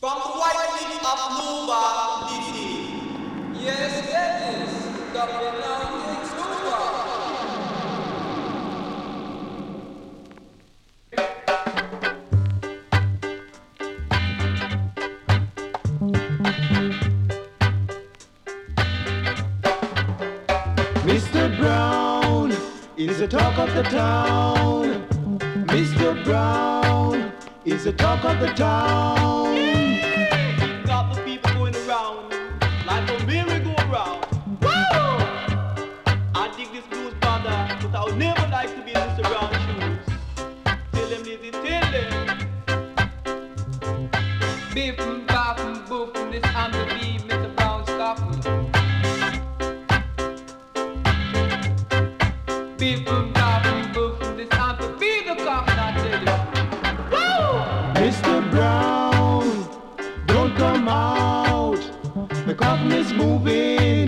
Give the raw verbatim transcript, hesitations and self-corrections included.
From the white cliff of Nova, D C. Yes, that is the Penang Nova. Mister Brown is the talk of the town. Mister Brown is the talk of the town. Got the people going around like a merry-go-round. Woo! I dig this blues, brother, but I would never like to be in Mister Brown's shoes. Tell them, Lizzie, tell them. Beef and bop and boof and this I'm the beef, Mister Brown stop me. Beef and bop and boof and this I'm the beef, the cock, and I tell you. Woo! Mister Brown, don't come out. The coffin is moving.